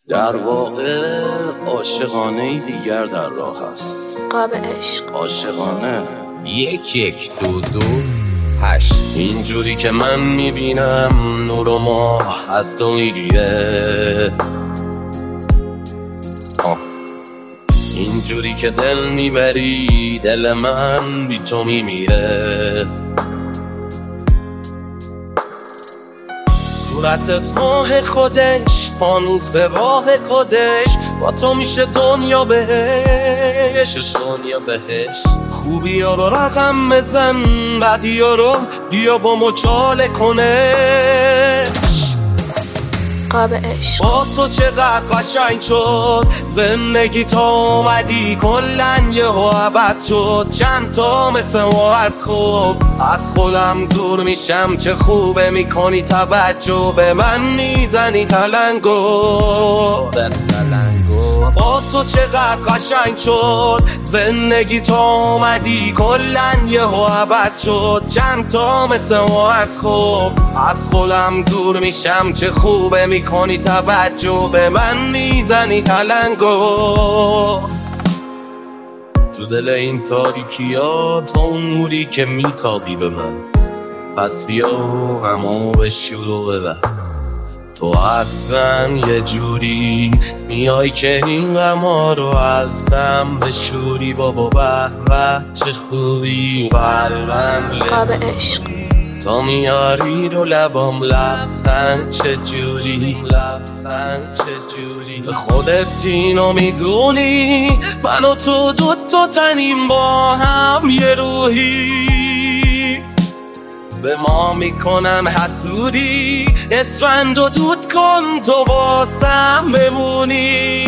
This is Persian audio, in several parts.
در واقع عاشقانه دیگر در راه است. قاب عشق عاشقانه 1 1 2 2 8. اینجوری که من میبینم نور و ماه از تو میگیره، اینجوری که دل میبری دل من بی تو میمیره. صورتت ماه خودش، فانوس راه خودش، با تو میشه دنیا بهش، دنیا بهش. خوبی ها رو رقم بزن، بدی ها رو بیا با مچاله کنش. قاب عشق با تو چقدر قشنگ شد زندگی، تا اومدی کلن یهو عوض شد. چند تا مثل ما از خودم دور میشم، چه خوبه میکنی توجه به من، میزنی تلنگو. با تو چقدر قشنگ شد زندگی، تا اومدی کلن یهو عوض شد. چند تا مثل ما از خودم دور میشم، چه خوبه میکنی توجه به من، میزنی تلنگو. تو دل این تاریکی ها تو اون نوری که میتابی به من، پس بیا همو به شروع ببر. تو اصلا یه جوری میای که این غما رو از دم بشوری. بابا به چه خوبی قلبم قاب عشق تو میاری رو لبام، لبخند چه جوری، لبخند چه جوری. خودت اینو میدونی من و تو دوتا تنیم با هم یه روحی. به ما میکنن حسودی، اسفند و دود کن تو واسم بمونی.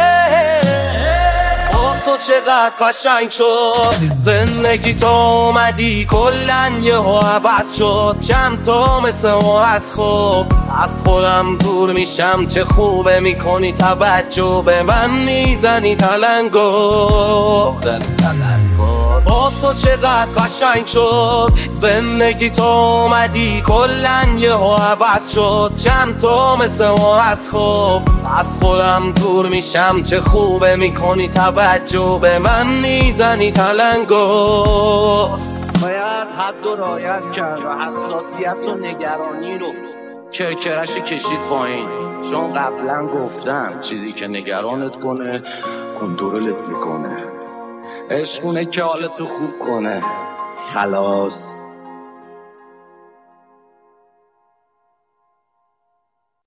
تو چقدر قشنگ شد زندگی، تا اومدی کلن یهو عوض شد. چند تا مثل ما از خودم دور میشم، چه خوبه میکنی توجه به من، میزنی تلنگو. با تو چقدر قشنگ شد زندگی، تا اومدی کلن یهو عوض شد. چند تا مثل ما از خودم دور میشم، چه خوبه میکنی توجه به من، میزنی تلنگو. باید حد و رعایت کرد و حساسیت و نگرانی رو کرکرش کشید پایین، چون قبلا گفتم چیزی که نگرانت کنه کنترلت میکنه. عشقونه که حالتو خوب کنه. خلاص.